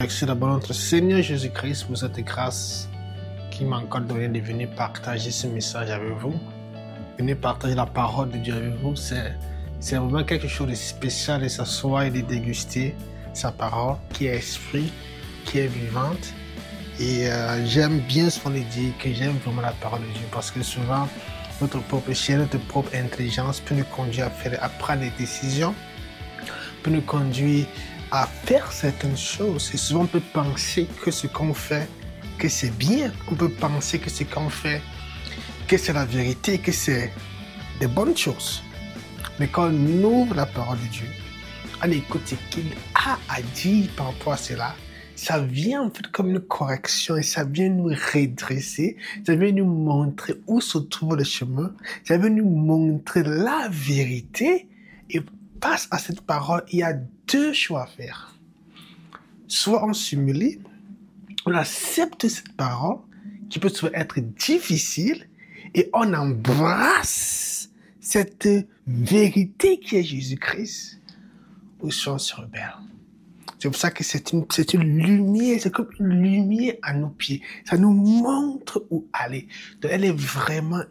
remercie d'abord notre Seigneur Jésus-Christ pour cette grâce qui m'a encore donné de venir partager ce message avec vous. Venir partager la parole de Dieu avec vous, c'est vraiment quelque chose de spécial de s'asseoir et de déguster sa parole qui est esprit, qui est vivante. Et j'aime bien ce qu'on dit, que j'aime vraiment la parole de Dieu parce que souvent, notre propre chair, notre propre intelligence peut nous conduire à prendre des décisions, peut nous conduire à faire certaines choses. Et souvent, on peut penser que ce qu'on fait, que c'est bien. On peut penser que ce qu'on fait, que c'est la vérité, que c'est des bonnes choses. Mais quand on ouvre la parole de Dieu, on écoute ce qu'il a à dire par rapport à cela, ça vient en fait comme une correction et ça vient nous redresser, ça vient nous montrer où se trouve le chemin, ça vient nous montrer la vérité. Et face à cette parole, il y a deux choix à faire. Soit on s'humilie, on accepte cette parole qui peut souvent être difficile et on embrasse cette vérité qui est Jésus-Christ, ou soit on se rebelle. C'est pour ça que c'est une lumière, c'est comme une lumière à nos pieds. Ça nous montre où aller. Donc, elle est vraiment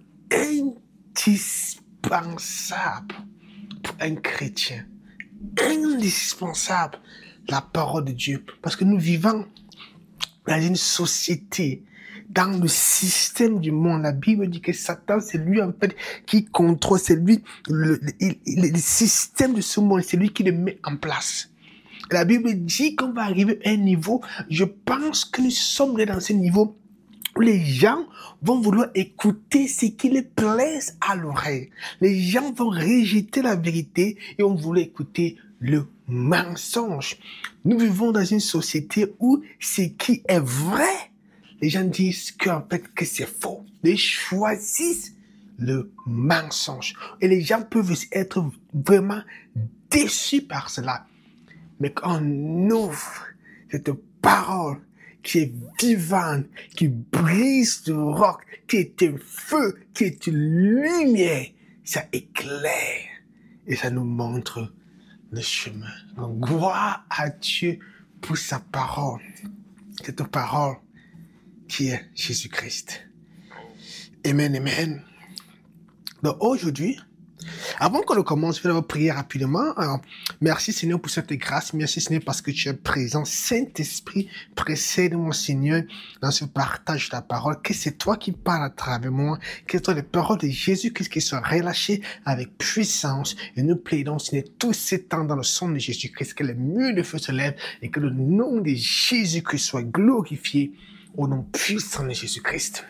indispensable pour un chrétien. Indispensable, la parole de Dieu. Parce que nous vivons dans une société, dans le système du monde. La Bible dit que Satan, c'est lui en fait qui contrôle, c'est lui, le système de ce monde, c'est lui qui le met en place. La Bible dit qu'on va arriver à un niveau, je pense que nous sommes dans ce niveau où les gens vont vouloir écouter ce qui les plaise à l'oreille. Les gens vont rejeter la vérité et vont vouloir écouter le mensonge. Nous vivons dans une société où ce qui est vrai, les gens disent qu'en fait que c'est faux. Ils choisissent le mensonge. Et les gens peuvent être vraiment déçus par cela. Mais quand on ouvre cette parole qui est vivante, qui brise le roc, qui est un feu, qui est une lumière, ça éclaire et ça nous montre le chemin. Donc, gloire à Dieu pour sa parole. Cette parole qui est Jésus-Christ. Amen, amen. Donc aujourd'hui, avant qu'on commence, je vais prier rapidement. Alors, merci Seigneur pour cette grâce. Merci Seigneur parce que tu es présent. Saint-Esprit, précède mon Seigneur dans ce partage de ta parole. Que c'est toi qui parles à travers moi. Que toi les paroles de Jésus-Christ qui soient relâchées avec puissance. Et nous plaidons Seigneur tous ces temps dans le sang de Jésus-Christ. Que les murs de feu se lèvent et que le nom de Jésus-Christ soit glorifié au nom puissant de Jésus-Christ.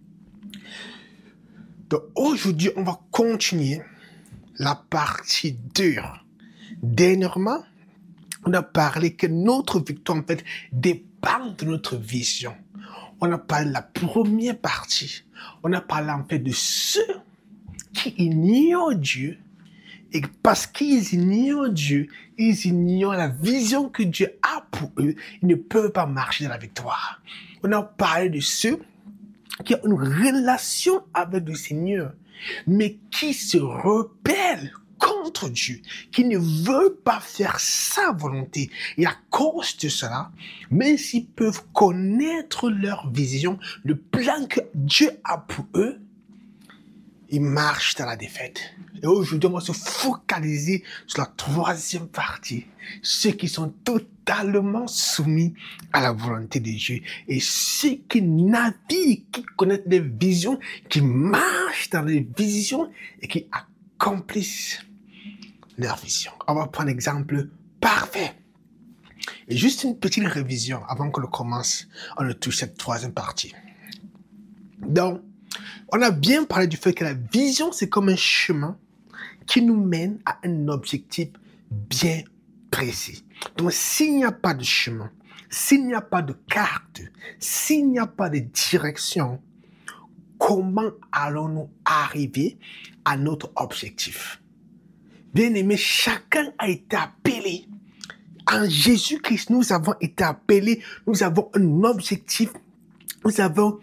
Donc aujourd'hui, on va continuer la partie 2. Dernièrement, on a parlé que notre victoire, en fait, dépend de notre vision. On a parlé de la première partie. On a parlé, en fait, de ceux qui ignorent Dieu. Et parce qu'ils ignorent Dieu, ils ignorent la vision que Dieu a pour eux. Ils ne peuvent pas marcher dans la victoire. On a parlé de ceux qui ont une relation avec le Seigneur, mais qui se rebellent contre Dieu, qui ne veulent pas faire sa volonté. Et à cause de cela, même s'ils peuvent connaître leur vision, le plan que Dieu a pour eux, ils marchent dans la défaite. Et aujourd'hui, on va se focaliser sur la troisième partie. Ceux qui sont totalement soumis à la volonté de Dieu. Et ceux qui naviguent, qui connaissent les visions, qui marchent dans les visions et qui accomplissent leur vision. On va prendre un exemple parfait. Et juste une petite révision avant que l'on commence. On ne touche cette troisième partie. Donc, on a bien parlé du fait que la vision, c'est comme un chemin qui nous mène à un objectif bien précis. Donc, s'il n'y a pas de chemin, s'il n'y a pas de carte, s'il n'y a pas de direction, comment allons-nous arriver à notre objectif? Bien aimé, chacun a été appelé. En Jésus-Christ, nous avons été appelés, nous avons un objectif, nous avons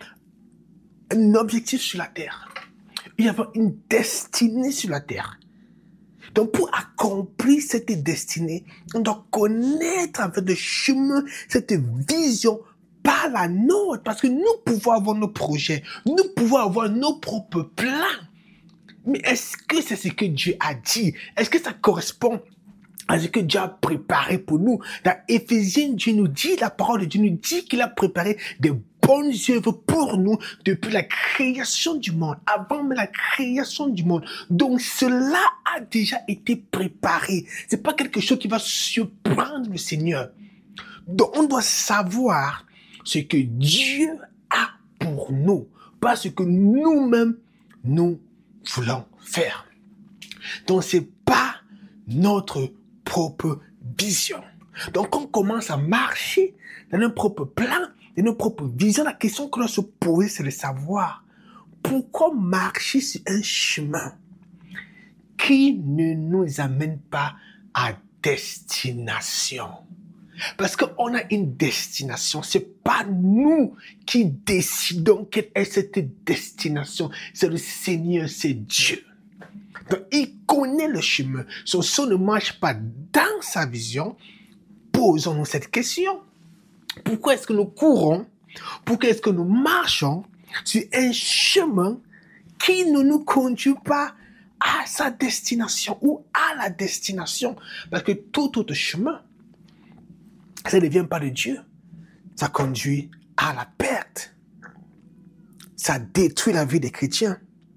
un objectif sur la terre. Nous avons une destinée sur la terre. Donc, pour accomplir cette destinée, on doit connaître en fait le chemin, cette vision, pas la nôtre. Parce que nous pouvons avoir nos projets, nous pouvons avoir nos propres plans. Mais est-ce que c'est ce que Dieu a dit? Est-ce que ça correspond à ce que Dieu a préparé pour nous? Dans Éphésiens, Dieu nous dit, la parole de Dieu nous dit qu'il a préparé des bonnes œuvres pour nous depuis la création du monde, avant même la création du monde. Donc cela a déjà été préparé. C'est pas quelque chose qui va surprendre le Seigneur. Donc on doit savoir ce que Dieu a pour nous, pas ce que nous-mêmes nous voulons faire. Donc c'est pas notre propre vision. Donc on commence à marcher dans nos propres plans, dans nos propres visions. La question qu'on doit se poser, c'est de savoir pourquoi marcher sur un chemin qui ne nous amène pas à destination. Parce qu'on a une destination, c'est pas nous qui décidons quelle est cette destination, c'est le Seigneur, c'est Dieu. Donc, il connaît le chemin. Si on ne marche pas dans sa vision, posons-nous cette question. Pourquoi est-ce que nous courons? Pourquoi est-ce que nous marchons sur un chemin qui ne nous conduit pas à sa destination ou à la destination? Parce que tout autre chemin, ça ne vient pas de Dieu. Ça conduit à la perte. Ça détruit la vie des chrétiens.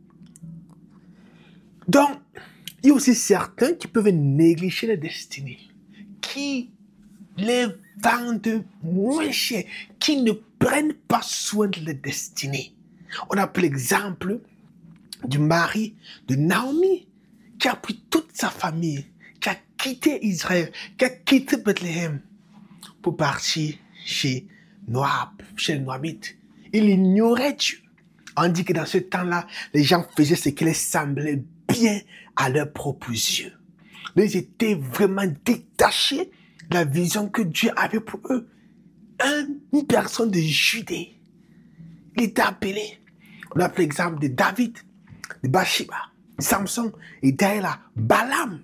Donc, il y a aussi certains qui peuvent négliger la destinée, qui les vendent moins cher, qui ne prennent pas soin de la destinée. On a pris l'exemple du mari de Naomi, qui a pris toute sa famille, qui a quitté Israël, qui a quitté Bethléem pour partir chez Moab, chez les Moabites. Il ignorait Dieu. On dit que dans ce temps-là, les gens faisaient ce qui les semblait bien à leurs propres yeux. Ils étaient vraiment détachés de la vision que Dieu avait pour eux. Une personne de Judée, il était appelé. On a pris l'exemple de David, de Bathsheba, de Samson et Daïla, Balaam,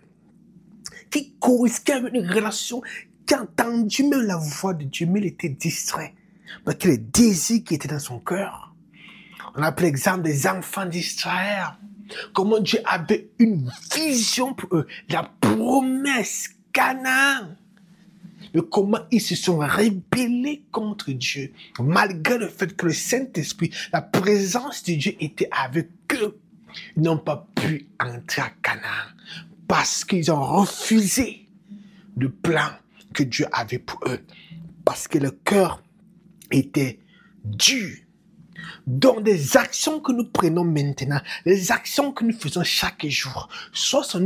qui correspondait avec une relation, qui a entendu même la voix de Dieu, mais il était distrait. Parce que les désirs qui étaient dans son cœur. On a pris l'exemple des enfants d'Israël. Comment Dieu avait une vision pour eux. La promesse Canaan. Mais comment ils se sont rébellés contre Dieu. Malgré le fait que le Saint-Esprit, la présence de Dieu était avec eux. Ils n'ont pas pu entrer à Canaan. Parce qu'ils ont refusé le plan que Dieu avait pour eux. Parce que le cœur était dur. Donc, des actions que nous prenons maintenant, les actions que nous faisons chaque jour, soit ça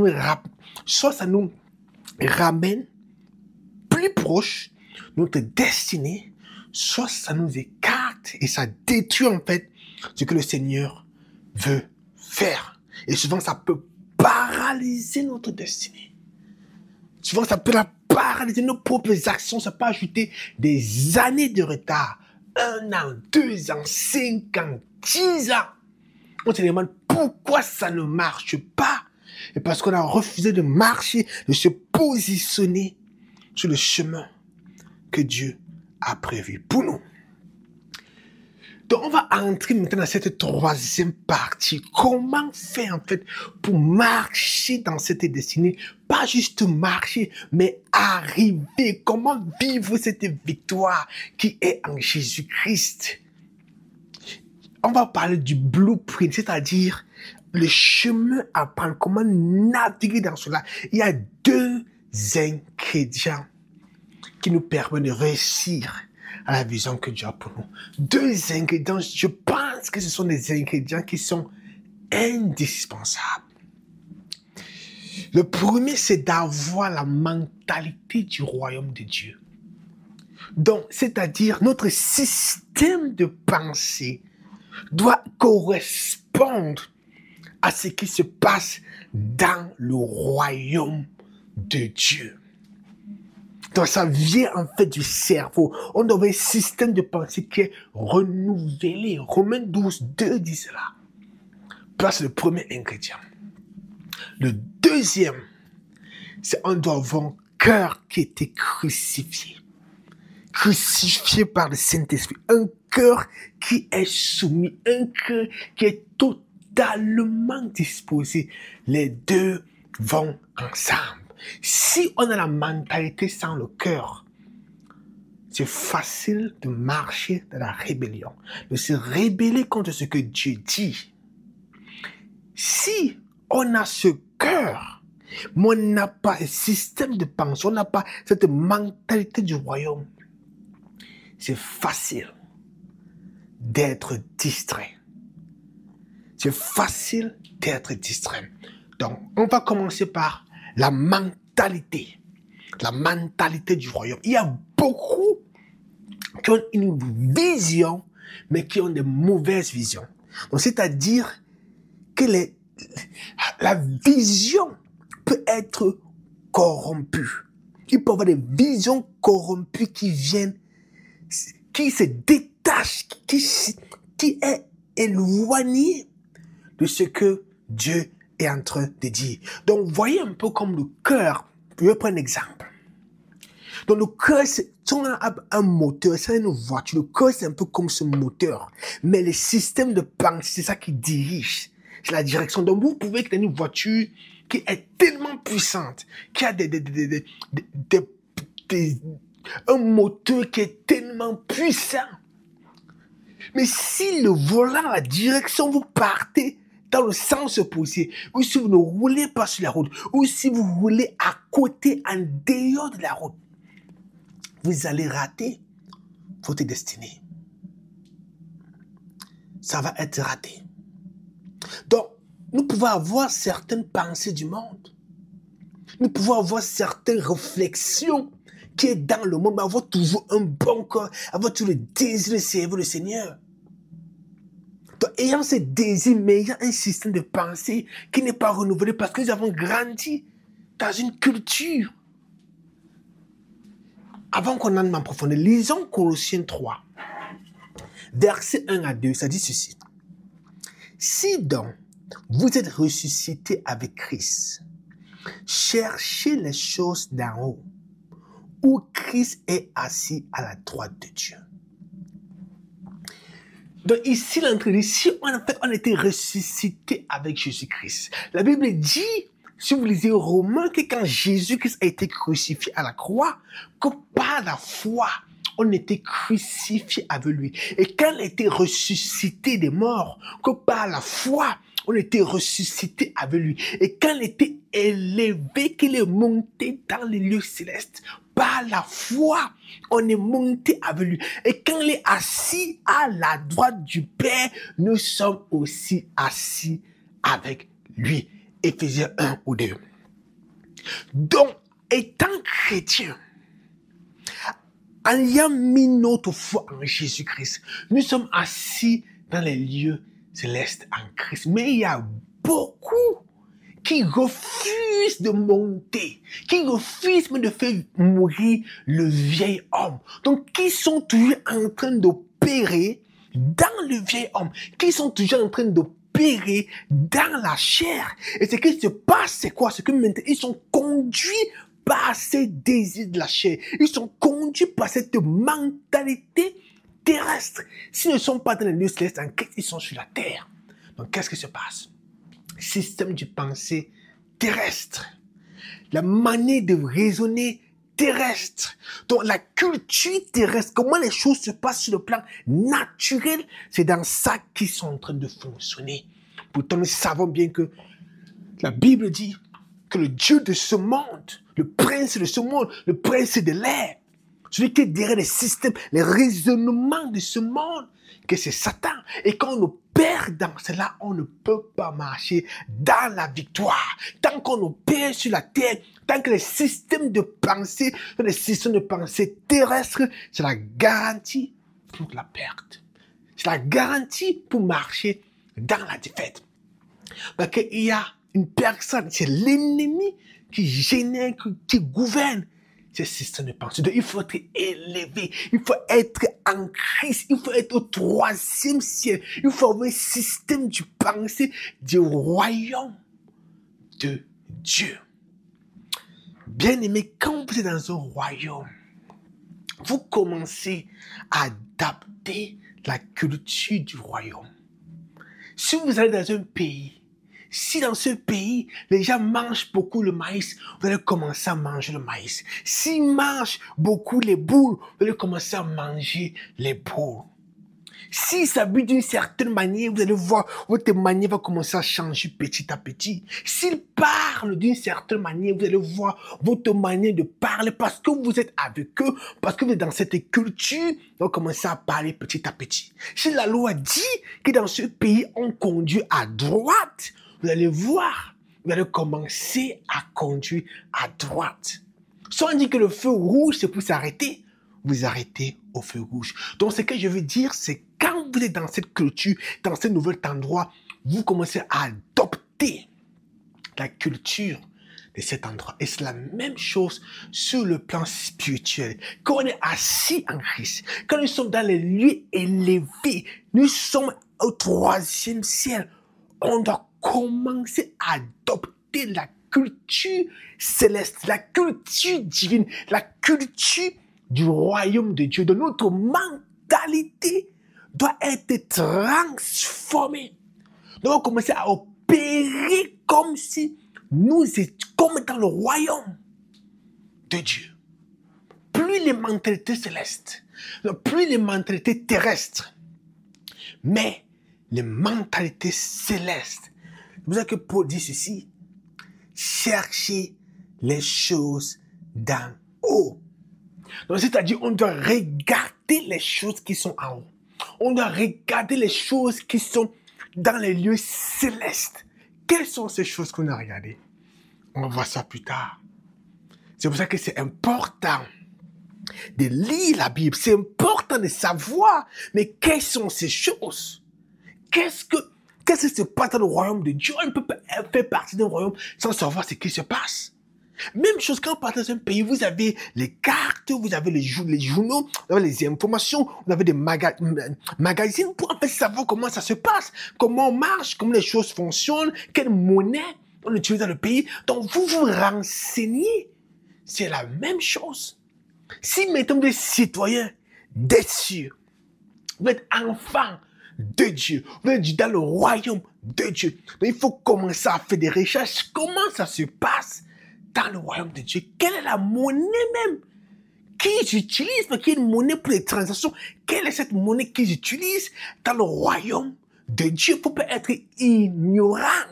nous ramène plus proche de notre destinée, soit ça nous écarte et ça détruit en fait ce que le Seigneur veut faire. Et souvent, ça peut paralyser notre destinée. Souvent, ça peut la paralyser nos propres actions, ça peut ajouter des années de retard. 1 an, 2 ans, 5 ans, 10 ans. On se demande pourquoi ça ne marche pas. Et parce qu'on a refusé de marcher, de se positionner sur le chemin que Dieu a prévu pour nous. Donc, on va entrer maintenant dans cette troisième partie. Comment faire, en fait, pour marcher dans cette destinée? Pas juste marcher, mais arriver. Comment vivre cette victoire qui est en Jésus-Christ? On va parler du blueprint, c'est-à-dire le chemin à prendre. Comment naviguer dans cela? Il y a 2 ingrédients qui nous permettent de réussir à la vision que Dieu a pour nous. 2 ingrédients, je pense que ce sont des ingrédients qui sont indispensables. Le premier, c'est d'avoir la mentalité du royaume de Dieu. Donc, c'est-à-dire notre système de pensée doit correspondre à ce qui se passe dans le royaume de Dieu. Donc, ça vient en fait du cerveau. On doit avoir un système de pensée qui est renouvelé. Romains 12, 2 dit cela. Ça, c'est le premier ingrédient. Le deuxième, On doit avoir un cœur qui a été crucifié. Crucifié par le Saint-Esprit. Un cœur qui est soumis. Un cœur qui est totalement disposé. Les deux vont ensemble. Si on a la mentalité sans le cœur, c'est facile de marcher dans la rébellion, de se rébeller contre ce que Dieu dit. Si on a ce cœur, mais on n'a pas ce système de pensée, on n'a pas cette mentalité du royaume, c'est facile d'être distrait. C'est facile d'être distrait. Donc, on va commencer par la mentalité du royaume. Il y a beaucoup qui ont une vision, mais qui ont de mauvaises visions. Donc, c'est-à-dire que la vision peut être corrompue. Il peut y avoir des visions corrompues qui viennent, qui se détachent, qui est éloigné de ce que Dieu est en train de dire. Donc, voyez un peu comme le cœur. Je vais prendre un exemple. Donc, le cœur, c'est un moteur, c'est une voiture. Le cœur, c'est un peu comme ce moteur. Mais le système de pensée, c'est ça qui dirige. C'est la direction. Donc, vous pouvez créer une voiture qui est tellement puissante, qui a un moteur qui est tellement puissant. Mais si le volant, la direction, vous partez dans le sens opposé, ou si vous ne roulez pas sur la route, ou si vous roulez à côté, en dehors de la route, vous allez rater votre destinée. Ça va être raté. Donc, nous pouvons avoir certaines pensées du monde. Nous pouvons avoir certaines réflexions qui est dans le monde, mais avoir toujours un bon cœur, avoir toujours le désir de servir le Seigneur. Donc, ayant ce désir, mais ayant un système de pensée qui n'est pas renouvelé parce que nous avons grandi dans une culture. Avant qu'on entre en profondeur, lisons Colossiens 3, versets 1 à 2, ça dit ceci. Si donc vous êtes ressuscités avec Christ, cherchez les choses d'en haut, où Christ est assis à la droite de Dieu. Donc ici, l'entrée, si on a été ressuscité avec Jésus-Christ, la Bible dit, si vous lisez Romains, que quand Jésus-Christ a été crucifié à la croix, que par la foi, on était crucifié avec lui. Et quand il a été ressuscité des morts, que par la foi, on était ressuscité avec lui. Et quand il était élevé, qu'il est monté dans les lieux célestes, par la foi, on est monté avec lui. Et quand il est assis à la droite du Père, nous sommes aussi assis avec lui. Éphésiens 1 ou 2. Donc, étant chrétien, en ayant mis notre foi en Jésus-Christ, nous sommes assis dans les lieux célestes en Christ. Mais il y a beaucoup qui refusent de monter, qui refusent même de faire mourir le vieil homme. Donc, qui sont toujours en train d'opérer dans le vieil homme, qui sont toujours en train d'opérer dans la chair. Et ce qui se passe, c'est quoi? C'est que maintenant, ils sont conduits par ces désirs de la chair. Ils sont conduits par cette mentalité terrestre. S'ils ne sont pas dans les lieux célestes en Christ, ils sont sur la terre. Donc, qu'est-ce qui se passe? Système de pensée terrestre. La manière de raisonner terrestre. Donc, la culture terrestre, comment les choses se passent sur le plan naturel, c'est dans ça qu'ils sont en train de fonctionner. Pourtant, nous savons bien que la Bible dit que le Dieu de ce monde, le prince de ce monde, le prince de l'air, celui qui est derrière les systèmes, les raisonnements de ce monde, que c'est Satan. Et quand on opère dans cela, on ne peut pas marcher dans la victoire. Tant qu'on opère sur la terre, tant que les systèmes de pensée, les systèmes de pensée terrestres, c'est la garantie pour la perte. C'est la garantie pour marcher dans la défaite. Parce qu'il y a une personne, c'est l'ennemi qui génère, qui gouverne ces systèmes de pensée. Donc, il faut être élevé, il faut être en Christ, il faut être au 3e ciel, il faut avoir un système de pensée du royaume de Dieu. Bien aimé, quand vous êtes dans un royaume, vous commencez à adapter la culture du royaume. Si vous allez dans un pays, si dans ce pays, les gens mangent beaucoup le maïs, vous allez commencer à manger le maïs. S'ils mangent beaucoup les boules, vous allez commencer à manger les boules. S'ils s'habillent d'une certaine manière, vous allez voir, votre manière va commencer à changer petit à petit. S'ils parlent d'une certaine manière, vous allez voir votre manière de parler parce que vous êtes avec eux, parce que vous êtes dans cette culture, vous commencez à parler petit à petit. Si la loi dit que dans ce pays, on conduit à droite, vous allez voir, vous allez commencer à conduire à droite. Si on dit que le feu rouge, c'est pour s'arrêter, vous arrêtez au feu rouge. Donc, ce que je veux dire, c'est quand vous êtes dans cette culture, dans ce nouvel endroit, vous commencez à adopter la culture de cet endroit. Et c'est la même chose sur le plan spirituel. Quand on est assis en Christ, quand nous sommes dans les lieux élevés, nous sommes au 3e ciel, on doit commencer à adopter la culture céleste, la culture divine, la culture du royaume de Dieu, de notre mentalité doit être transformée. Nous allons commencer à opérer comme si nous étions comme dans le royaume de Dieu. Plus les mentalités célestes, plus les mentalités terrestres, mais les mentalités célestes. C'est pour ça que Paul dit ceci, cherchez les choses d'en haut. Donc, c'est-à-dire, on doit regarder les choses qui sont en haut. On doit regarder les choses qui sont dans les lieux célestes. Quelles sont ces choses qu'on a regardées? On va voir ça plus tard. C'est pour ça que c'est important de lire la Bible. C'est important de savoir, mais quelles sont ces choses? Qu'est-ce qui se passe dans le royaume de Dieu? On ne peut pas faire partie d'un royaume sans savoir ce qui se passe. Même chose quand on part dans un pays, vous avez les cartes, vous avez les journaux, vous avez les informations, vous avez des magazines pour en fait savoir comment ça se passe, comment on marche, comment les choses fonctionnent, quelle monnaie on utilise dans le pays. Donc vous vous renseignez. C'est la même chose. Si maintenant vous êtes citoyen des cieux, vous êtes enfant de Dieu, vous êtes dans le royaume de Dieu, donc il faut commencer à faire des recherches. Comment ça se passe dans le royaume de Dieu? Quelle est la monnaie même qu'ils utilisent? Parce qu'il y a une monnaie pour les transactions. Quelle est cette monnaie qu'ils utilisent dans le royaume de Dieu? Il ne faut pas être ignorant.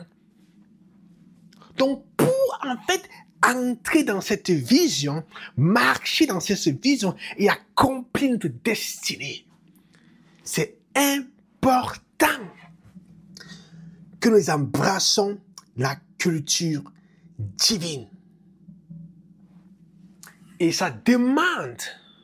Donc, pour en fait entrer dans cette vision, marcher dans cette vision et accomplir notre destinée, c'est important que nous embrassons la culture divine. Et ça demande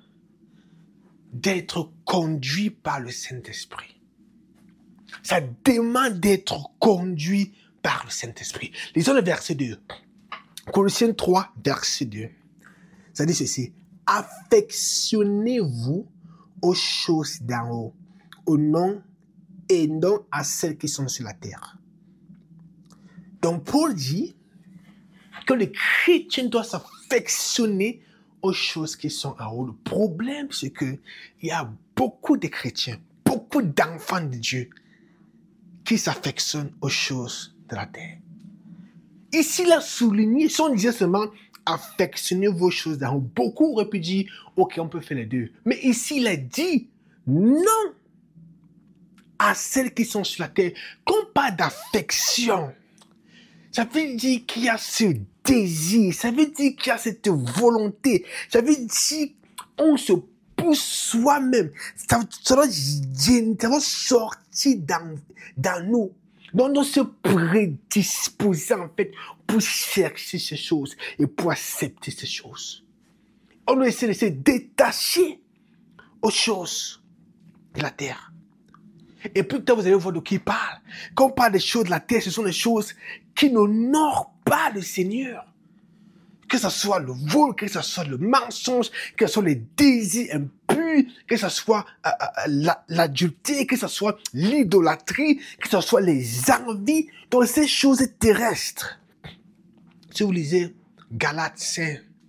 d'être conduit par le Saint-Esprit. Ça demande d'être conduit par le Saint-Esprit. Lisons le verset 2. Colossiens 3, verset 2. Ça dit ceci. Affectionnez-vous aux choses d'en haut, au nom et non à celles qui sont sur la terre. Donc Paul dit que les chrétiens doivent s'affectionner aux choses qui sont en haut. Le problème, c'est qu'il y a beaucoup de chrétiens, beaucoup d'enfants de Dieu qui s'affectionnent aux choses de la terre. Ici, il a souligné, si on disait seulement affectionnez vos choses d'en haut, beaucoup auraient pu dire, ok, on peut faire les deux. Mais ici, il a dit non à celles qui sont sur la terre. Qu'on parle d'affection, ça veut dire qu'il y a ce désir, ça veut dire qu'il y a cette volonté, ça veut dire qu'on se pousse soi-même, ça doit sortir dans nous. Donc, on doit se prédisposer en fait pour chercher ces choses et pour accepter ces choses. On doit essayer de se détacher aux choses de la terre. Et plus tard, vous allez voir de qui il parle. Quand on parle des choses de la terre, ce sont des choses qui n'honorent pas le Seigneur. Que ce soit le vol, que ce soit le mensonge, que ce soit les désirs impurs, que ce soit l'adultère, que ce soit l'idolâtrie, que ce soit les envies, donc ces choses terrestres. Si vous lisez Galates 5,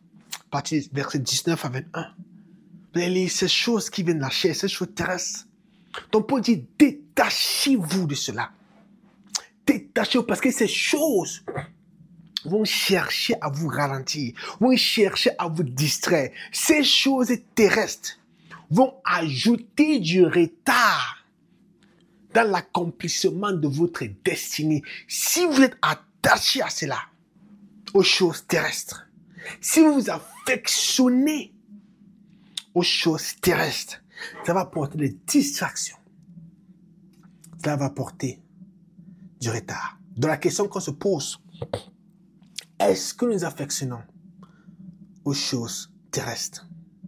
partir du verset 19 à 21. Vous allez lire ces choses qui viennent de la chair, ces choses terrestres. Donc Paul dit, détachez-vous de cela. Détachez-vous parce que ces choses vont chercher à vous ralentir, vont chercher à vous distraire. Ces choses terrestres vont ajouter du retard dans l'accomplissement de votre destinée. Si vous êtes attaché à cela, aux choses terrestres, si vous vous affectionnez aux choses terrestres, ça va apporter des distractions. Ça va apporter du retard. Donc la question qu'on se pose, est-ce que nous affectionnons aux choses terrestres?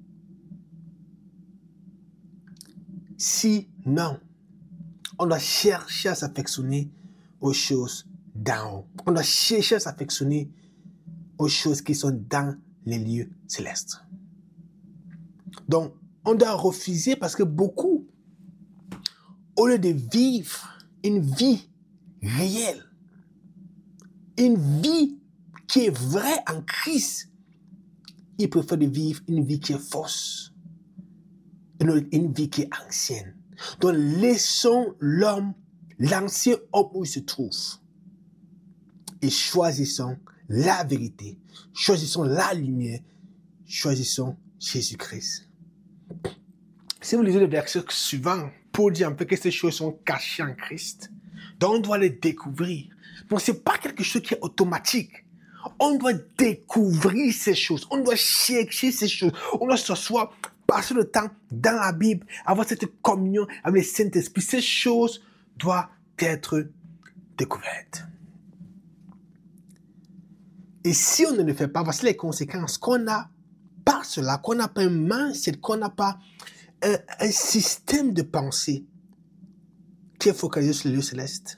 Si non, on doit chercher à s'affectionner aux choses d'en haut. On doit chercher à s'affectionner aux choses qui sont dans les lieux célestes. Donc, on doit refuser parce que beaucoup, au lieu de vivre une vie réelle, une vie qui est vraie en Christ, ils préfèrent de vivre une vie qui est fausse, une vie qui est ancienne. Donc, laissons l'homme, l'ancien homme où il se trouve, et choisissons la vérité, choisissons la lumière, choisissons Jésus-Christ. Si vous lisez le verset suivant, Paul dit un peu que ces choses sont cachées en Christ. Donc on doit les découvrir. Donc ce n'est pas quelque chose qui est automatique. On doit découvrir ces choses. On doit chercher ces choses. On doit s'asseoir, passer le temps dans la Bible, avoir cette communion avec le Saint-Esprit. Ces choses doivent être découvertes. Et si on ne le fait pas, voici les conséquences. Qu'on n'a pas cela, qu'on n'a pas un mindset, qu'on n'a pas un système de pensée qui est focalisé sur les lieux célestes.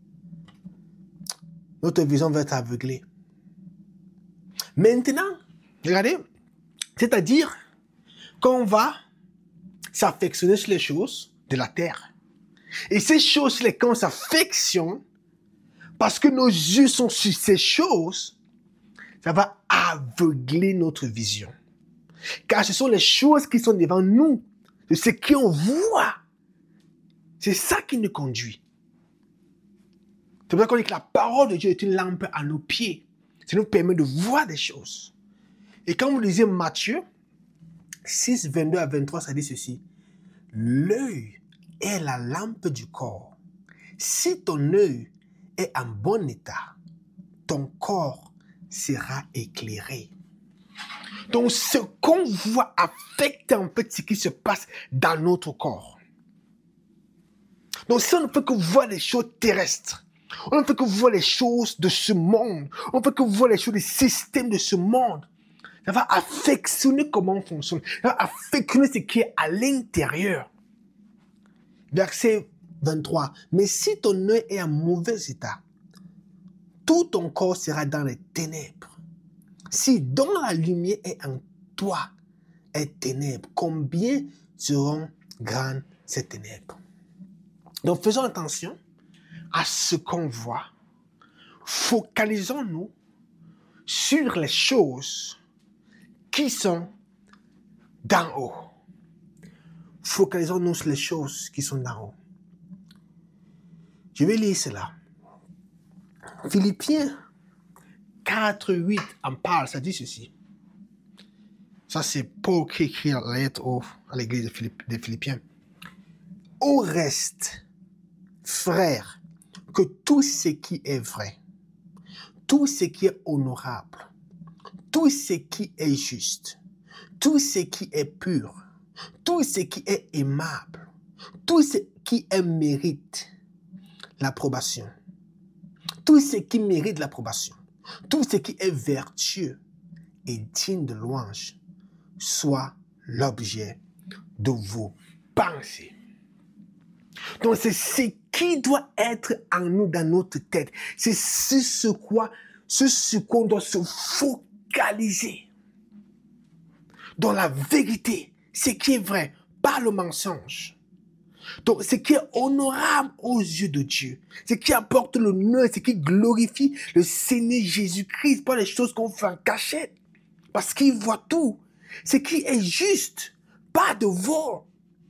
Notre vision va être aveuglée. Maintenant, regardez, c'est-à-dire qu'on va s'affectionner sur les choses de la terre. Et ces choses sur lesquelles on s'affectionne, parce que nos yeux sont sur ces choses, ça va aveugler notre vision. Car ce sont les choses qui sont devant nous, de ce qu'on voit. C'est ça qui nous conduit. C'est pour ça qu'on dit que la parole de Dieu est une lampe à nos pieds. Ça nous permet de voir des choses. Et quand vous lisez Matthieu 6, 22 à 23, ça dit ceci. L'œil est la lampe du corps. Si ton œil est en bon état, ton corps sera éclairé. Donc, ce qu'on voit affecte un peu ce qui se passe dans notre corps. Donc, si on ne peut que voir les choses terrestres, on ne peut que voir les choses de ce monde, on ne peut que voir les choses des systèmes de ce monde, ça va affectionner comment on fonctionne, ça va affectionner ce qui est à l'intérieur. Verset 23. Mais si ton œil est en mauvais état, tout ton corps sera dans les ténèbres. Si donc la lumière est en toi, est ténèbres, combien seront grandes ces ténèbres? Donc faisons attention à ce qu'on voit. Focalisons-nous sur les choses qui sont d'en haut. Focalisons-nous sur les choses qui sont d'en haut. Je vais lire cela. Philippiens 4, 8 en parle, ça dit ceci. Ça, c'est Paul qui écrit la lettre à l'église des Philippiens. Au reste, frères, que tout ce qui est vrai, tout ce qui est honorable, tout ce qui est juste, tout ce qui est pur, tout ce qui est aimable, tout ce qui mérite l'approbation, tout ce qui mérite l'approbation, tout ce qui est vertueux et digne de louange, soit l'objet de vos pensées. Donc c'est ce qui doit être en nous, dans notre tête. C'est sur quoi on doit se focaliser. Dans la vérité, ce qui est vrai, pas le mensonge. Donc, ce qui est honorable aux yeux de Dieu, ce qui apporte l'honneur, ce qui glorifie le Seigneur Jésus-Christ, pas les choses qu'on fait en cachette. Parce qu'il voit tout. Ce qui est juste. Pas de vol.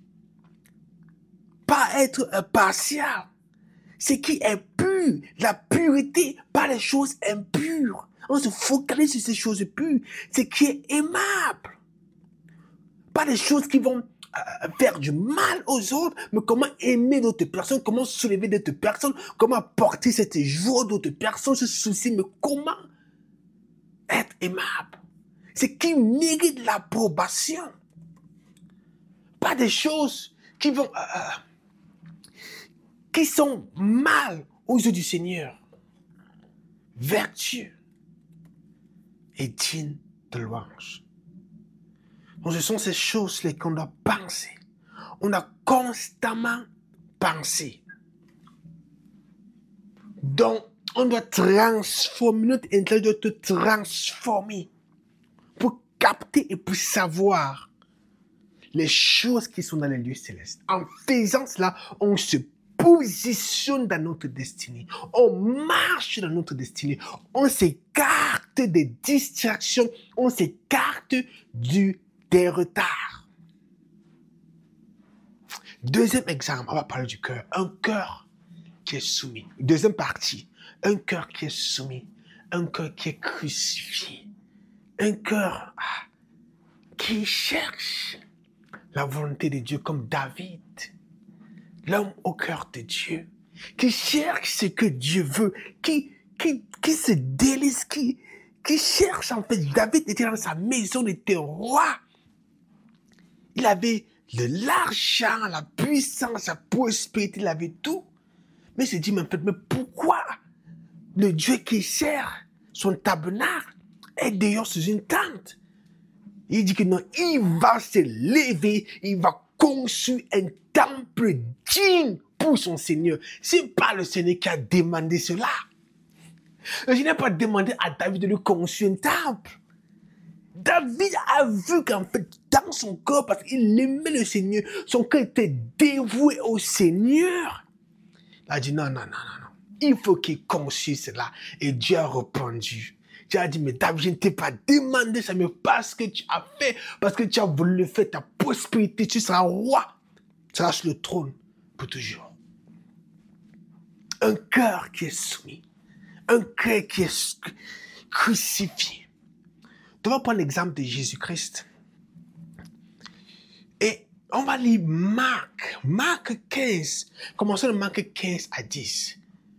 Pas être partial. Ce qui est pur. La pureté. Pas les choses impures. On se focalise sur ces choses pures. Ce qui est aimable. Pas des choses qui vont faire du mal aux autres, mais comment aimer d'autres personnes, comment soulever d'autres personnes, comment porter cette joie d'autres personnes, ce souci, mais comment être aimable. C'est qui mérite l'approbation. Pas des choses qui vont, qui sont mal aux yeux du Seigneur. Vertueux et digne de louange. Donc, ce sont ces choses-là qu'on doit penser. On doit constamment penser. Donc, on doit transformer, notre intellect doit être transformé pour capter et pour savoir les choses qui sont dans les lieux célestes. En faisant cela, on se positionne dans notre destinée. On marche dans notre destinée. On s'écarte des distractions. On s'écarte des retards. Deuxième exemple, on va parler du cœur. Un cœur qui est soumis. Deuxième partie, un cœur qui est soumis. Un cœur qui est crucifié. Un cœur qui cherche la volonté de Dieu comme David. L'homme au cœur de Dieu. Qui cherche ce que Dieu veut. Qui se délaisse. Qui cherche en fait. David était dans sa maison, il était roi. Il avait l'argent, la puissance, la prospérité, il avait tout. Mais il s'est dit, mais pourquoi le Dieu qui sert son tabernacle est d'ailleurs sous une tente? Il dit que non, il va se lever, il va construire un temple digne pour son Seigneur. C'est pas le Seigneur qui a demandé cela. Le Seigneur n'a pas demandé à David de lui construire un temple. David a vu qu'en fait, dans son cœur, parce qu'il aimait le Seigneur, son cœur était dévoué au Seigneur. Il a dit non. Il faut qu'il construise cela. Et Dieu a répondu. Dieu a dit, mais David, je ne t'ai pas demandé ça, mais parce que tu as fait, parce que tu as voulu le faire, ta prospérité, tu seras roi. Tu seras sur le trône pour toujours. Un cœur qui est soumis. Un cœur qui est crucifié. On va prendre l'exemple de Jésus-Christ. Et on va lire Marc 15. Commençons de Marc 15 à 10.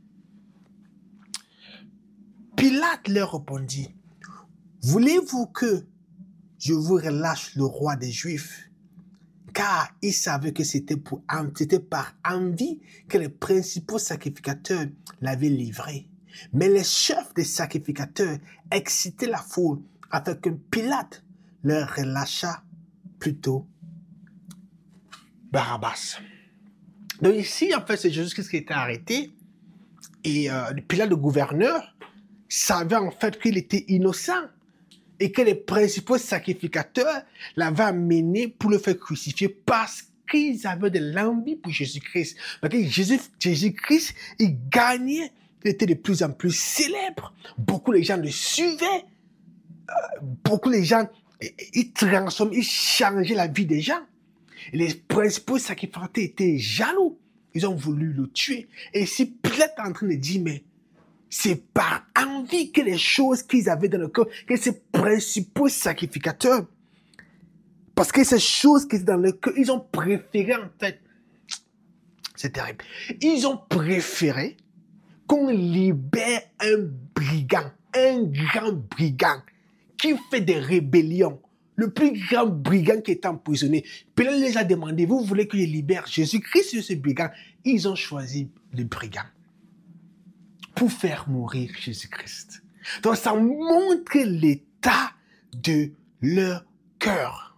Pilate leur répondit, « Voulez-vous que je vous relâche le roi des Juifs ?» Car il savait que c'était par envie que les principaux sacrificateurs l'avaient livré. Mais les chefs des sacrificateurs excitaient la foule afin que Pilate leur relâchât plutôt Barabbas. Donc ici, en fait, c'est Jésus-Christ qui a été arrêté. Et Pilate, le gouverneur, savait en fait qu'il était innocent. Et que les principaux sacrificateurs l'avaient amené pour le faire crucifier parce qu'ils avaient de l'envie pour Jésus-Christ. Parce que Jésus-Christ, il gagnait, il était de plus en plus célèbre. Beaucoup de gens le suivaient. Beaucoup de gens, ils transformaient, ils changeaient la vie des gens. Et les principaux sacrificateurs étaient jaloux. Ils ont voulu le tuer. Et si Pilate est en train de dire, mais c'est par envie que les choses qu'ils avaient dans le cœur, que ces principaux sacrificateurs, parce que ces choses qui étaient dans le cœur, ils ont préféré en fait, c'est terrible, ils ont préféré qu'on libère un brigand, un grand brigand, qui fait des rébellions, le plus grand brigand qui est emprisonné. Pilate les a demandé, vous voulez que je libère Jésus-Christ de ce brigand? Ils ont choisi le brigand pour faire mourir Jésus-Christ. Donc ça montre l'état de leur cœur.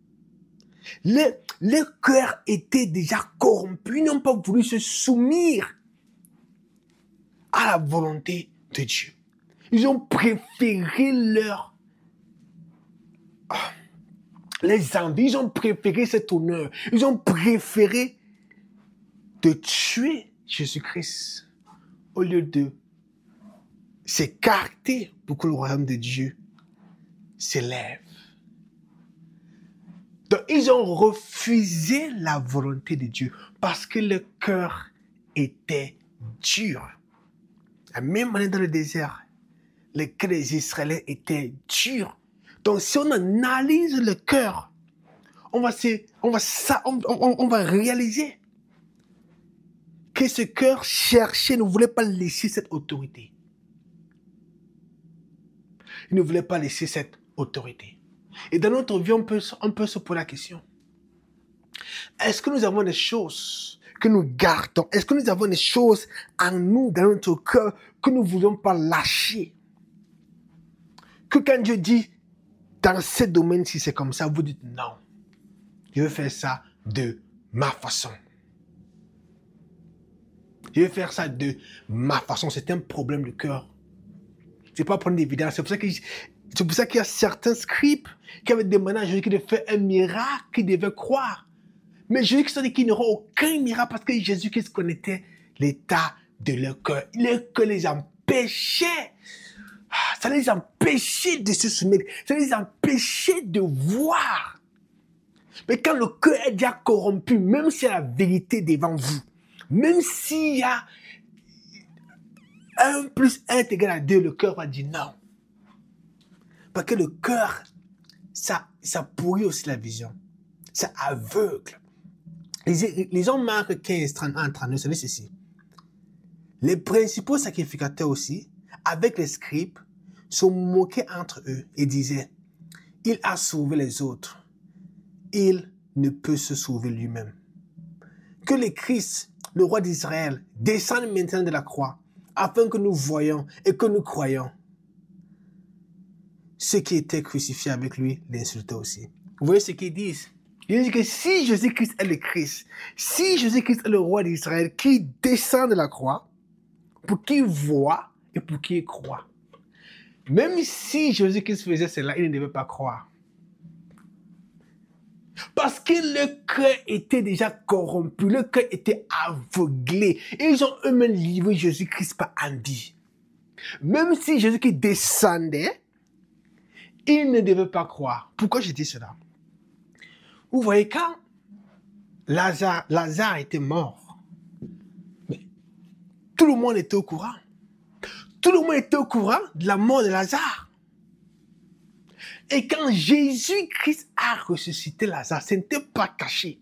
Le cœur était déjà corrompu. Ils n'ont pas voulu se soumettre à la volonté de Dieu. Ils ont préféré les envies. Ils ont préféré cet honneur. Ils ont préféré de tuer Jésus-Christ au lieu de s'écarter pour que le royaume de Dieu s'élève. Donc, ils ont refusé la volonté de Dieu parce que le cœur était dur. La même année dans le désert, le cœur des Israéliens était dur. Donc, si on analyse le cœur, on va réaliser que ce cœur cherchait, ne voulait pas laisser cette autorité. Il ne voulait pas laisser cette autorité. Et dans notre vie, on peut se poser la question. Est-ce que nous avons des choses que nous gardons? Est-ce que nous avons des choses en nous, dans notre cœur, que nous ne voulons pas lâcher? Que quand Dieu dit, dans ce domaine-ci, c'est comme ça, vous dites non. Je veux faire ça de ma façon. Je vais faire ça de ma façon. C'est un problème de cœur. Je ne vais pas prendre d'évidence. C'est pour ça qu'il y a certains scribes qui avaient demandé à Jésus de faire un miracle qu'ils devaient croire. Mais Jésus a dit qu'il n'y aura aucun miracle parce que Jésus-Christ connaissait l'état de leur cœur. Leur cœur les empêchait. Ça les empêchait de se soumettre. Ça les empêchait de voir. Mais quand le cœur est déjà corrompu, même s'il y a la vérité devant vous, même s'il y a 1 + 1 = 2, le cœur va dire non. Parce que le cœur, ça pourrit aussi la vision. Ça aveugle. Lisons Marc 15, 31, 32, vous savez ceci. Les principaux sacrificateurs aussi, avec les scribes, se moquaient entre eux et disaient, il a sauvé les autres. Il ne peut se sauver lui-même. Que le Christ, le roi d'Israël, descende maintenant de la croix, afin que nous voyions et que nous croyions. Ceux qui étaient crucifiés avec lui l'insultaient aussi. Vous voyez ce qu'ils disent? Ils disent que si Jésus-Christ est le Christ, si Jésus-Christ est le roi d'Israël, qui descend de la croix, pour qu'il voie et pour qu'il croie. Même si Jésus-Christ faisait cela, il ne devait pas croire. Parce que le cœur était déjà corrompu, le cœur était aveuglé. Et ils ont eux-mêmes livré Jésus-Christ par envie. Même si Jésus-Christ descendait, ils ne devaient pas croire. Pourquoi je dis cela? Vous voyez, quand Lazare était mort, mais tout le monde était au courant. Tout le monde était au courant de la mort de Lazare. Et quand Jésus-Christ a ressuscité Lazare, ce n'était pas caché.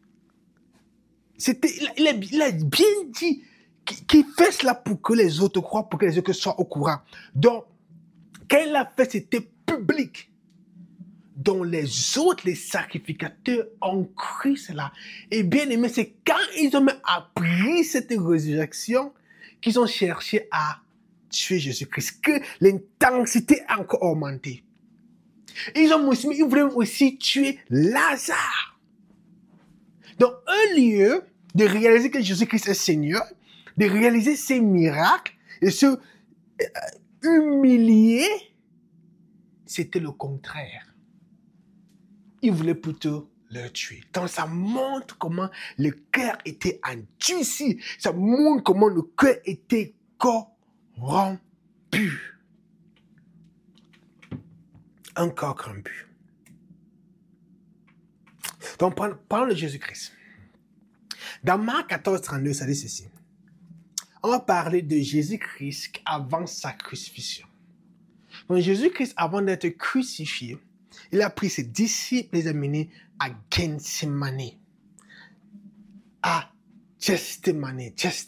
Il a bien dit qu'il fait cela pour que les autres croient, pour que les autres soient au courant. Donc, quand il a fait, c'était public. Donc, les autres, les sacrificateurs, ont cru cela. Et bien aimé, c'est quand ils ont appris cette résurrection qu'ils ont cherché à tuer Jésus-Christ, que l'intensité a encore augmenté. Ils voulaient aussi tuer Lazare. Donc, un lieu de réaliser que Jésus-Christ est Seigneur, de réaliser ses miracles et se humilier, c'était le contraire. Ils voulaient plutôt le tuer. Donc, ça montre comment le cœur était endurci. Ça montre comment le cœur était corrompu. Un corps corrompu. Donc, parlons de Jésus-Christ. Dans Marc 14, 32, ça dit ceci. On va parler de Jésus-Christ avant sa crucifixion. Donc, Jésus-Christ, avant d'être crucifié, il a pris ses disciples et les a menés à Gethsémani. À Gethsémani.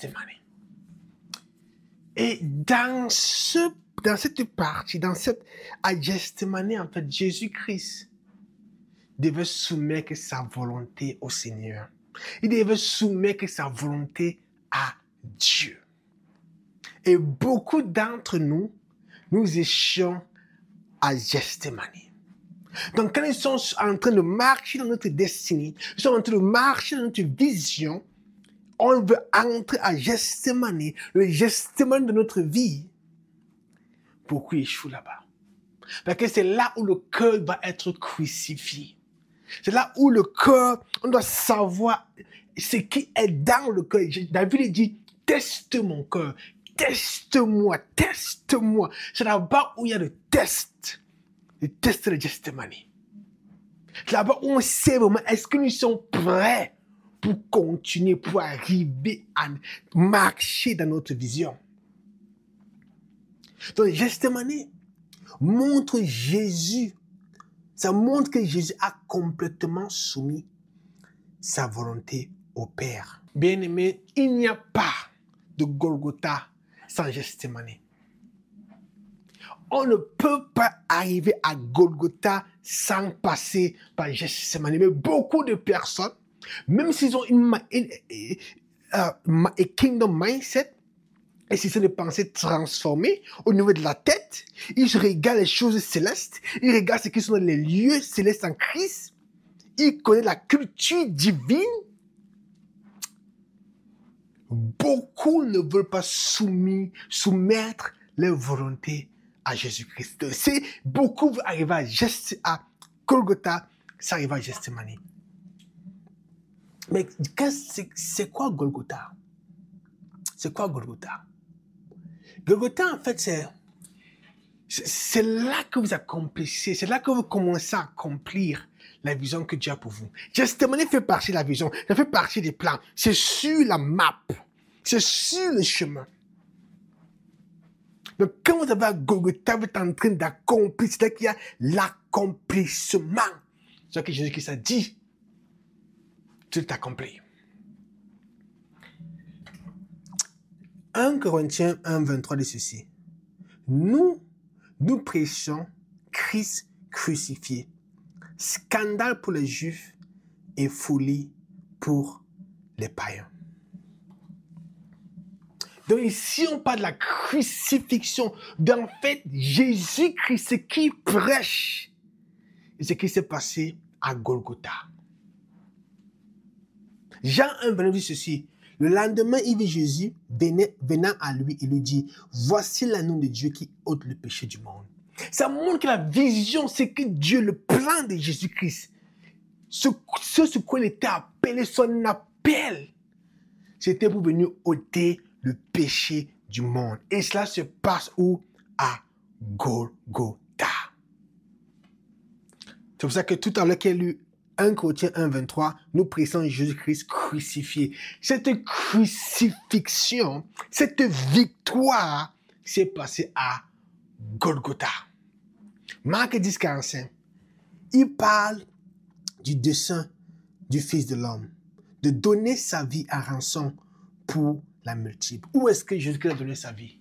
Et dans cette partie, à Gethsémani, en fait, Jésus-Christ devait soumettre sa volonté au Seigneur. Il devait soumettre sa volonté à Dieu. Et beaucoup d'entre nous étions à Gethsémani. Donc, quand ils sont en train de marcher dans notre destinée, ils sont en train de marcher dans notre vision, on veut entrer à Gethsémani, le Gethsémani de notre vie, beaucoup échouent là-bas. Parce que c'est là où le cœur va être crucifié. C'est là où le cœur, on doit savoir ce qui est dans le cœur. David dit, teste mon cœur, teste-moi. C'est là-bas où il y a le test. le test de Gethsemane. Là-bas, on sait vraiment, est-ce que nous sommes prêts pour continuer, pour arriver à marcher dans notre vision. Donc, Gethsemane montre Jésus. Ça montre que Jésus a complètement soumis sa volonté au Père. Bien-aimé, il n'y a pas de Golgotha sans Gethsemane. On ne peut pas arriver à Golgotha sans passer par Gethsemane. Mais beaucoup de personnes, même s'ils ont une kingdom mindset, et si c'est une pensée transformée au niveau de la tête, ils regardent les choses célestes, ils regardent ce qui sont les lieux célestes en Christ, ils connaissent la culture divine. Beaucoup ne veulent pas soumettre leur volonté à Jésus-Christ. C'est beaucoup veulent arriver à Golgotha, ça arrive à Gethsemane. Mais c'est quoi Golgotha? C'est quoi Golgotha? Golgotha, en fait, c'est là que vous accomplissez, c'est là que vous commencez à accomplir la vision que Dieu a pour vous. Gethsemane fait partie de la vision, ça fait partie des plans. C'est sur la map, c'est sur le chemin. Donc, quand vous avez à Golgotha, vous êtes en train d'accomplir, c'est-à-dire qu'il y a l'accomplissement. C'est ce que Jésus-Christ a dit. Tout est accompli. 1 Corinthiens 1, 23 dit ceci. Nous prêchons Christ crucifié. Scandale pour les Juifs et folie pour les païens. Donc ici, on parle de la crucifixion. En fait, Jésus-Christ, ce qui prêche, et ce qui s'est passé à Golgotha. Jean 1, 29 dit ceci. Le lendemain, il vit Jésus venant à lui et lui dit, voici l'agneau de Dieu qui ôte le péché du monde. Ça montre que la vision, c'est que Dieu, le plan de Jésus-Christ, ce sur quoi il était appelé, son appel, c'était pour venir ôter le péché du monde. Et cela se passe où? À Golgotha. C'est pour ça que tout à l'heure qu'il y a lu 1 Corinthiens 1, 23, nous prêchons Jésus-Christ crucifié. Cette crucifixion, cette victoire s'est passée à Golgotha. Marc 10, 45. Il parle du dessein du Fils de l'homme, de donner sa vie à rançon pour la multiple. Où est-ce que Jésus-Christ a donné sa vie?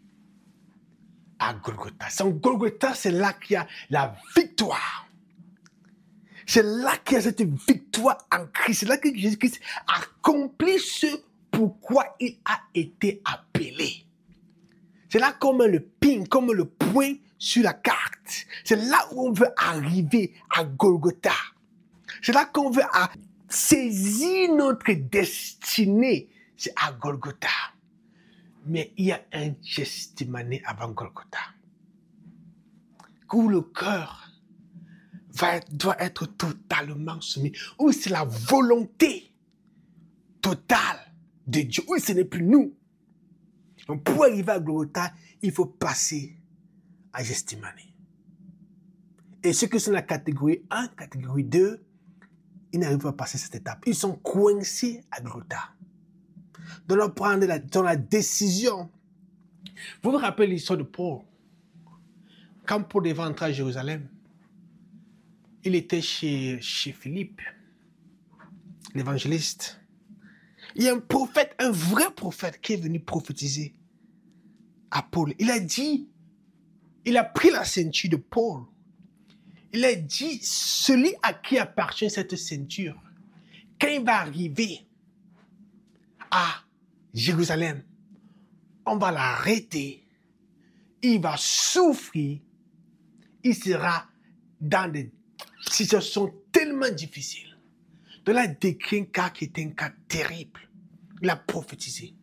À Golgotha. Sans Golgotha, c'est là qu'il y a la victoire. C'est là qu'il y a cette victoire en Christ. C'est là que Jésus-Christ accomplit ce pourquoi il a été appelé. C'est là comme le ping, comme le point sur la carte. C'est là où on veut arriver à Golgotha. C'est là qu'on veut saisir notre destinée. C'est à Golgotha. Mais il y a un Gethsemane avant Golgotha. Où le cœur doit être totalement soumis. Où c'est la volonté totale de Dieu. Où ce n'est plus nous. Donc pour arriver à Golgotha, il faut passer à Gethsemane. Et ceux qui sont dans la catégorie 1, catégorie 2, ils n'arrivent pas à passer cette étape. Ils sont coincés à Golgotha. Donc dans la décision. Vous vous rappelez l'histoire de Paul? Quand Paul devait entrer à Jérusalem, il était chez Philippe, l'évangéliste. Il y a un prophète, un vrai prophète qui est venu prophétiser à Paul. Il a pris la ceinture de Paul. Il a dit, celui à qui appartient cette ceinture, quand il va arriver à Jérusalem, on va l'arrêter, il va souffrir, il sera dans des situations tellement difficiles. Donc là, il décrit un cas qui était un cas terrible. Il a prophétisé.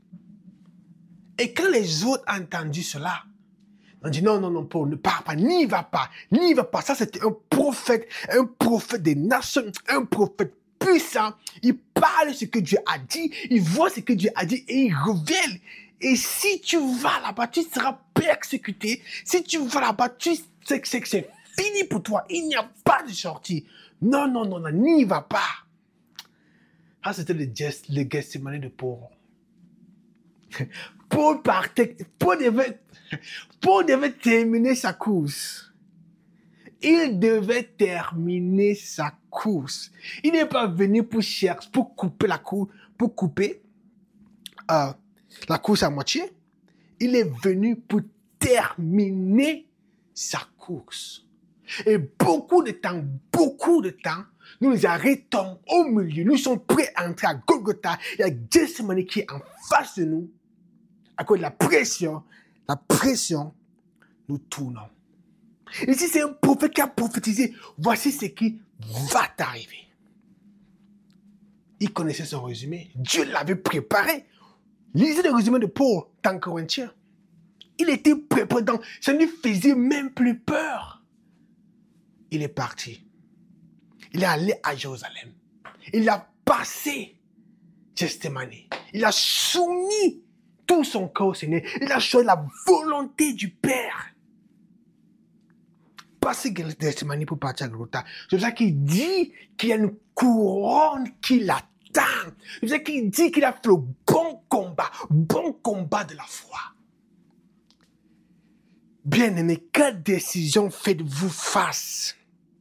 Et quand les autres ont entendu cela, on dit non, Paul, ne pars pas, n'y va pas. Ça, c'était un prophète des nations, un prophète puissant. Il parle ce que Dieu a dit, il voit ce que Dieu a dit et il révèle. Et si tu vas là-bas, tu seras persécuté. Si tu vas là-bas, tu sais que c'est fini pour toi. Il n'y a pas de sortie. Non, non, non, non, n'y va pas. Ah, c'était le Gethsémani de Paul. Paul devait terminer sa course. Il devait terminer sa course. Il n'est pas venu pour chercher, pour couper la course à moitié. Il est venu pour terminer sa course. Et beaucoup de temps, nous nous arrêtons au milieu. Nous sommes prêts à entrer à Golgotha. Il y a Gethsémani qui est en face de nous. À cause de la pression, nous tournons. Ici, c'est un prophète qui a prophétisé. Voici ce qui va t'arriver. Il connaissait son résumé. Dieu l'avait préparé. Lisez le résumé de Paul dans Corinthiens. Il était préparé. Ça ne lui faisait même plus peur. Il est parti. Il est allé à Jérusalem. Il a passé Gethsémani. Il a soumis tout son cœur au Seigneur. Il a choisi la volonté du Père. Passer Gethsémani pour partir à Golgotha. C'est pour ça qu'il dit qu'il y a une couronne qui l'attend. C'est pour ça qu'il dit qu'il a fait le bon combat de la foi. Bien-aimés, quelle décision faites-vous face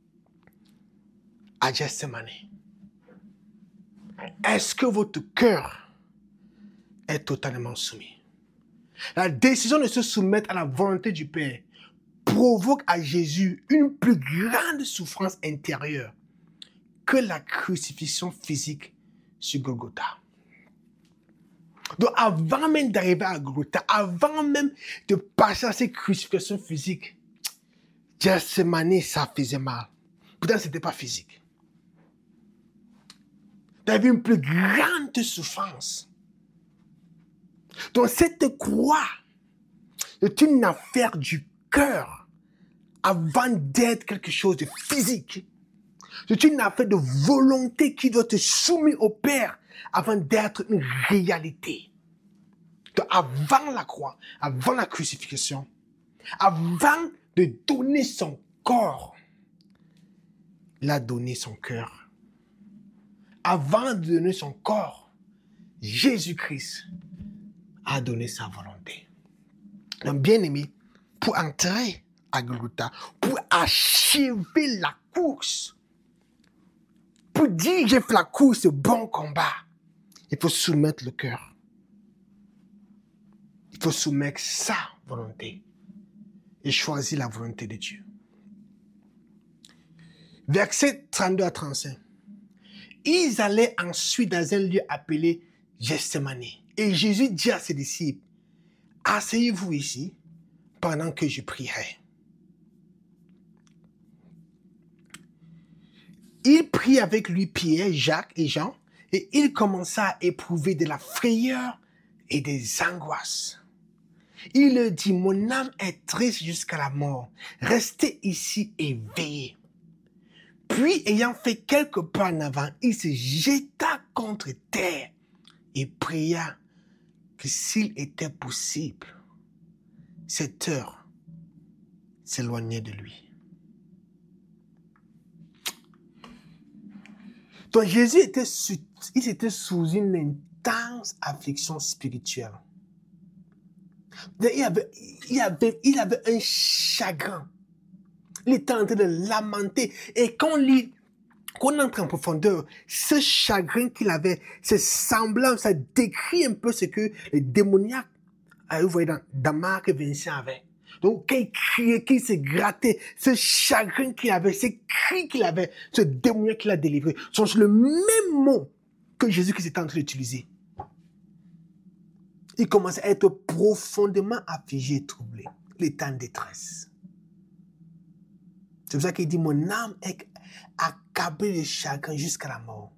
à Gethsémani? Est-ce que votre cœur est totalement soumis? La décision de se soumettre à la volonté du Père provoque à Jésus une plus grande souffrance intérieure que la crucifixion physique sur Golgotha. Donc avant même d'arriver à Golgotha, avant même de passer à ces crucifixions physiques, Gethsémani, ça faisait mal. Pourtant, ce n'était pas physique. Il y avait une plus grande souffrance. Donc cette croix est une affaire du cœur avant d'être quelque chose de physique. C'est une affaire de volonté qui doit te soumettre au Père avant d'être une réalité. Donc avant la croix, avant la crucifixion, avant de donner son corps, il a donné son cœur. Avant de donner son corps, Jésus-Christ a donné sa volonté. Donc, bien aimé, pour entrer à Golgotha, pour achever la course, pour dire j'ai fait la course, le bon combat, il faut soumettre le cœur. Il faut soumettre sa volonté et choisir la volonté de Dieu. Verset 32 à 35. Ils allaient ensuite dans un lieu appelé Gethsémani. Et Jésus dit à ses disciples, asseyez-vous ici pendant que je prierai. Il prit avec lui Pierre, Jacques et Jean, et il commença à éprouver de la frayeur et des angoisses. Il leur dit, mon âme est triste jusqu'à la mort. Restez ici et veillez. Puis, ayant fait quelques pas en avant, il se jeta contre terre et pria que s'il était possible, cette heure s'éloignait de lui. Donc Jésus était sous une intense affliction spirituelle. Il avait un chagrin. Il était en train de lamenter. Et quand on entre en profondeur, ce chagrin qu'il avait, ce semblant, ça décrit un peu ce que les démoniaques, vous voyez dans Marc, Vincent avait. Donc, quand il criait, qu'il se grattait, ce chagrin qu'il avait, ces cris qu'il avait, ce démoniaque qu'il a délivré, sont le même mot que Jésus-Christ était en train d'utiliser. Il commençait à être profondément affligé et troublé. Il était en détresse. C'est pour ça qu'il dit, mon âme est accablée de chagrin jusqu'à la mort.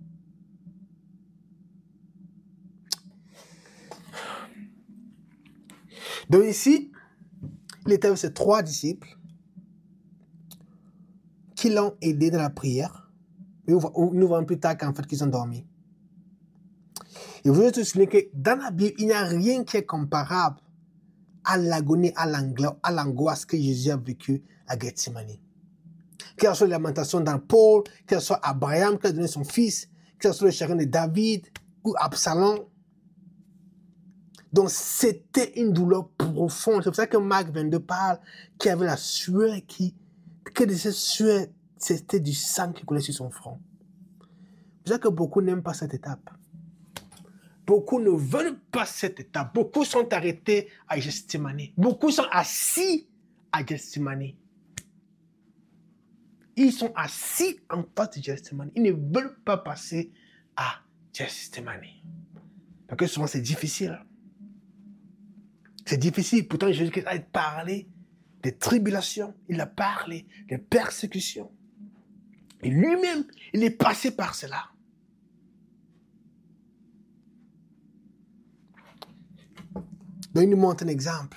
Donc ici, il était avec ses 3 disciples qui l'ont aidé dans la prière. Nous voyons plus tard qu'en fait qu'ils ont dormi. Et vous devez te souvenir que dans la Bible, il n'y a rien qui est comparable à l'agonie, à l'angoisse que Jésus a vécu à Gethsémani. Que ce soit les lamentations dans Paul, que ce soit Abraham qui a donné son fils, que ce soit le chagrin de David ou Absalom. Donc, c'était une douleur profonde. C'est pour ça que Marc 22 parle qu'il y avait la sueur que de cette sueur, c'était du sang qui coulait sur son front. C'est pour ça que beaucoup n'aiment pas cette étape. Beaucoup ne veulent pas cette étape. Beaucoup sont arrêtés à Gethsémane. Beaucoup sont assis à Gethsémane. Ils sont assis en face de Gethsémane. Ils ne veulent pas passer à Gethsémane. Parce que souvent c'est difficile. C'est difficile. Pourtant, Jésus-Christ a parlé des tribulations. Il a parlé des persécutions. Et lui-même, il est passé par cela. Donc, il nous montre un exemple.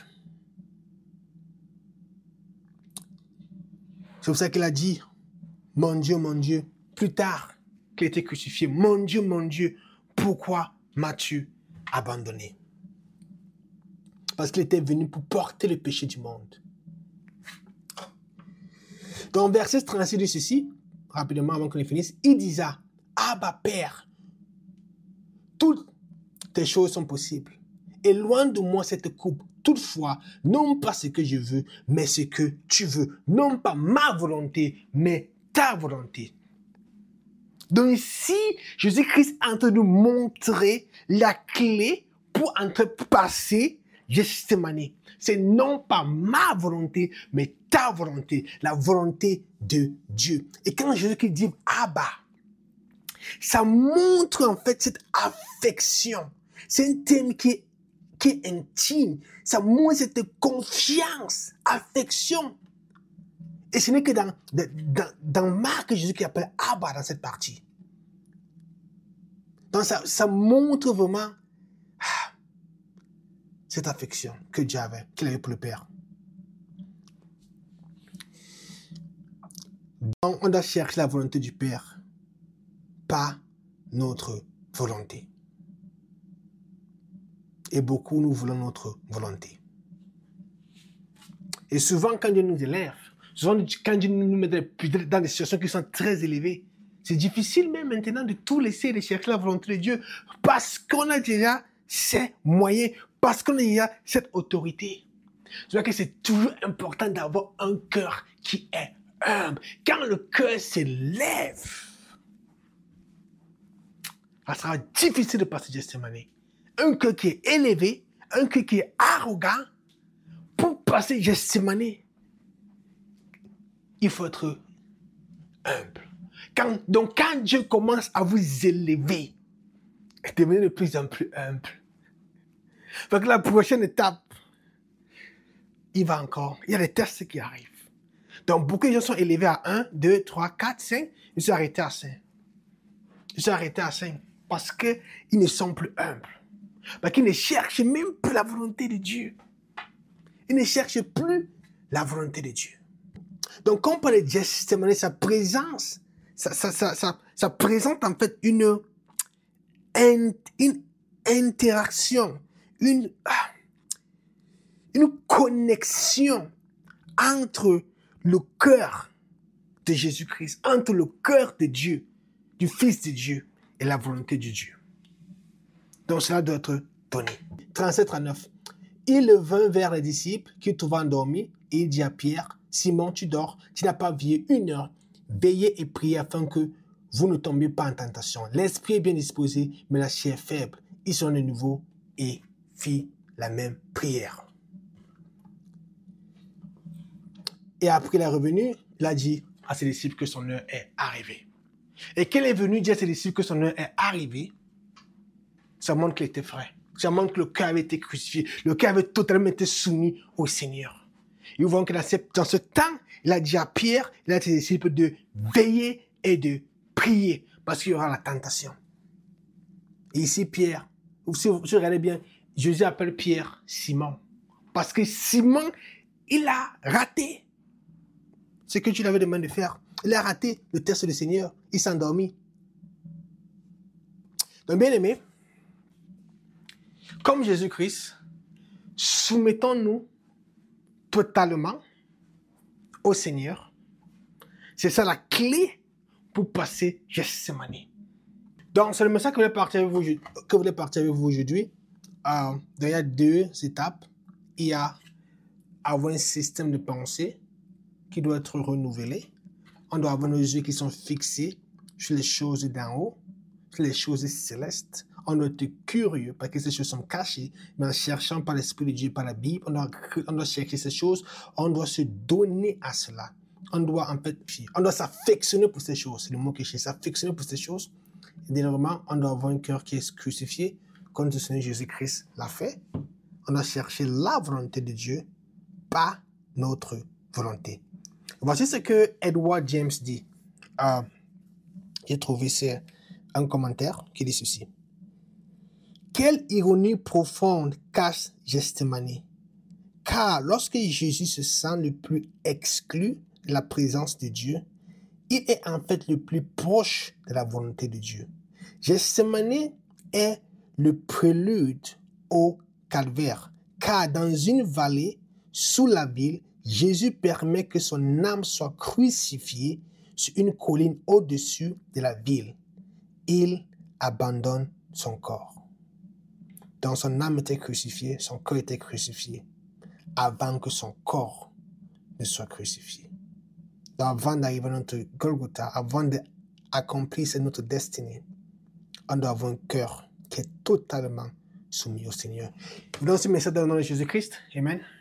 C'est pour ça qu'il a dit, mon Dieu, plus tard qu'il a été crucifié, mon Dieu, pourquoi m'as-tu abandonné? Parce qu'il était venu pour porter le péché du monde. Dans verset 36 de ceci, rapidement avant qu'on finisse, il disait, Abba Père, toutes tes choses sont possibles. Éloigne de moi cette coupe. Toutefois, non pas ce que je veux, mais ce que tu veux. Non pas ma volonté, mais ta volonté. Donc ici, Jésus-Christ est en train de nous montrer la clé pour passer Gethsémane. C'est non pas ma volonté, mais ta volonté. La volonté de Dieu. Et quand Jésus-Christ dit Abba, ça montre en fait cette affection. C'est un thème qui est intime. Ça montre cette confiance, affection. Et ce n'est que dans Marc que Jésus qui appelle Abba dans cette partie. Donc ça montre vraiment cette affection que Dieu avait, qu'il avait pour le Père. Donc on doit chercher la volonté du Père, pas notre volonté. Et beaucoup, nous voulons notre volonté. Et souvent, quand Dieu nous élève, souvent, quand Dieu nous met dans des situations qui sont très élevées, c'est difficile même maintenant de tout laisser et de chercher la volonté de Dieu parce qu'on a déjà ces moyens, parce qu'on a déjà cette autorité. C'est vrai que c'est toujours important d'avoir un cœur qui est humble. Quand le cœur s'élève, ça sera difficile de passer Gethsémane. Un cœur qui est élevé, un cœur qui est arrogant, pour passer Gethsémane, il faut être humble. Donc quand Dieu commence à vous élever, devenez de plus en plus humble. Parce que la prochaine étape, il y a des tests qui arrivent. Donc beaucoup de gens sont élevés à 1, 2, 3, 4, 5, ils sont arrêtés à 5. Ils sont arrêtés à 5 parce qu'ils ne sont plus humbles. Parce qu'ils ne cherchent même plus la volonté de Dieu. Ils ne cherchent plus la volonté de Dieu. Donc, quand on parle de Gethsémane, sa présence, ça présente en fait une interaction, une connexion entre le cœur de Jésus-Christ, entre le cœur de Dieu, du Fils de Dieu et la volonté de Dieu. Donc, cela doit être donné. 37-39. Il vint vers les disciples qui trouvaient endormis et il dit à Pierre, Simon, tu dors, tu n'as pas veillé 1 heure. Veillez et priez afin que vous ne tombiez pas en tentation. L'esprit est bien disposé, mais la chair est faible. Ils sont de nouveau et fit la même prière. Et après il est revenu, il a dit à ses disciples que son heure est arrivée. Et qu'il est venu dire à ses disciples que son heure est arrivée, ça montre qu'il était frais. Ça montre que le cœur avait été crucifié. Le cœur avait totalement été soumis au Seigneur. Et vous voyez que dans ce temps, il a dit à Pierre, il a dit à ses disciples de veiller et de prier parce qu'il y aura la tentation. Et ici, Pierre, si vous regardez bien, Jésus appelle Pierre Simon. Parce que Simon, il a raté ce que tu lui avais demandé de faire. Il a raté le test du Seigneur. Il s'est endormi. Donc, bien aimé, comme Jésus-Christ, soumettons-nous totalement au Seigneur. C'est ça la clé pour passer Gethsemane. Donc, c'est le message que je voulais partager avec vous aujourd'hui. Il y a 2 étapes. Il y a avoir un système de pensée qui doit être renouvelé. On doit avoir nos yeux qui sont fixés sur les choses d'en haut, sur les choses célestes. On doit être curieux parce que ces choses sont cachées, mais en cherchant par l'Esprit de Dieu, par la Bible, on doit chercher ces choses. On doit se donner à cela. On doit s'affectionner pour ces choses. C'est le mot que je cherche, s'affectionner pour ces choses. Et dernièrement, on doit avoir un cœur qui est crucifié, comme le Seigneur Jésus-Christ l'a fait. On doit chercher la volonté de Dieu, pas notre volonté. Voici ce que Edward James dit. J'ai trouvé un commentaire qui dit ceci. Quelle ironie profonde cache Gethsemane. Car lorsque Jésus se sent le plus exclu de la présence de Dieu, il est en fait le plus proche de la volonté de Dieu. Gethsemane est le prélude au calvaire, car dans une vallée sous la ville, Jésus permet que son âme soit crucifiée sur une colline au-dessus de la ville. Il abandonne son corps. Donc son âme était crucifiée, son corps était crucifié, avant que son corps ne soit crucifié. Donc avant d'arriver à notre Golgotha, avant d'accomplir notre destinée, on doit avoir un cœur qui est totalement soumis au Seigneur. Je vous donne ce message dans le nom de Jésus-Christ. Amen.